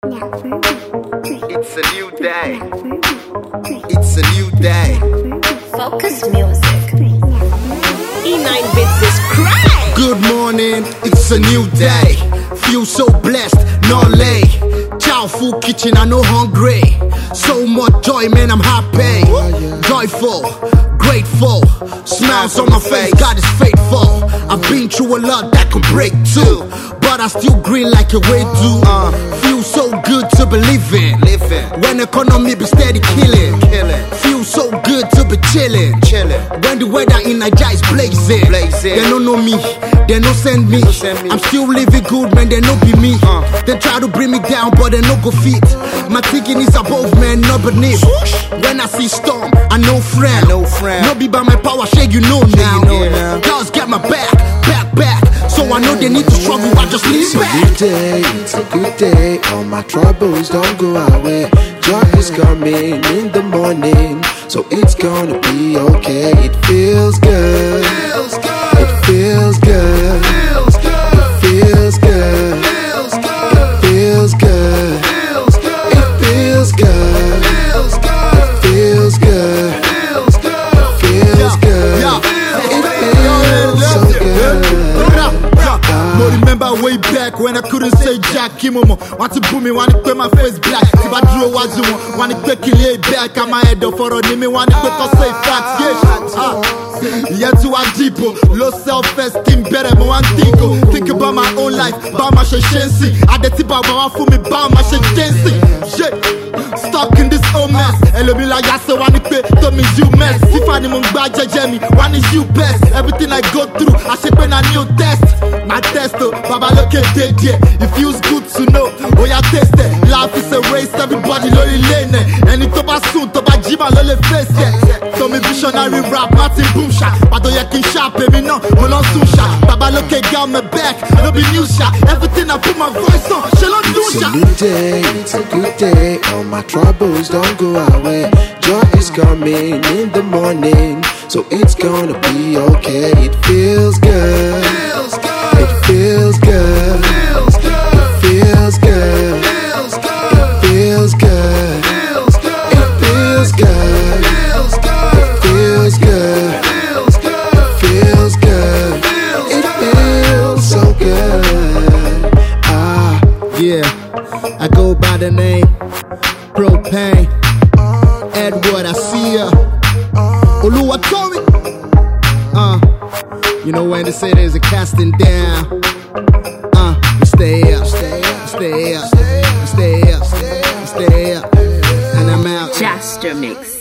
It's a new day. It's a new day. Focus Music. E9 Bits is crying. Good morning, it's a new day. Feel so blessed, no lay. Chow food kitchen, I no hungry. So much joy, man, I'm happy. Joyful, grateful. Smiles on my face, God is faithful. I've been through a lot that can break too, but I still green like a way do. Feel so good to believe in. When economy be steady killing. Feel so good to be chilling. When the weather in Nigeria is blazing. They don't know me, they don't send me. I'm still living good, man, they no be me. They try to bring me down, but they no go fit. My thinking is above, man, not beneath. When I see storm, I know friend. No be by my power, shake you know now. Girls get my back. So I know they need to struggle, I just lean back. It's a good day, all my troubles don't go away. Joy is coming in the morning, so it's gonna be okay. It feels good, it feels good, it feels good, it feels good, it feels good, it feels good, it feels good, it feels so good. Remember way back when I couldn't say Jack Kimomo. Want to boom me, want to put my face black. If I drew a wazumo, want to quick lay back. I'm my head for a name, want to quick say facts. Yeah, to a deep, low self-esteem, better, more antico. Think about my own life, about my shensi. At the tip of my foot, me about my shensi. Shit, stuck in this old mess. Hello, me like I said, want to quit, tell me you mess. If I need to Jamie, one is you best. Everything I go through, I should when I new test. My test, Baba look at it, yeah. It feels good to know. Oh, yeah, test it. Life is a race, everybody lolly lane. And it toba soon, toba jima lolly face, yeah. So me visionary rap, Martin boom shot. But do you can sharp, me no, hold soon shot. Baba look at girl, my back, no be new shot. Everything I put my voice on, shall not do shot. It's a new day, it's a good day. All my troubles don't go away. Joy is coming in the morning, so it's gonna be okay. It feels good. It feels good. It feels good. It feels good. It feels good. It feels good. It feels good. It feels so good. Yeah, I go by the name Propane Edward, I see ya. Oluwatomi. You know when they say there's a casting down, we stay up, stay up, and I'm out. Jaster Mix.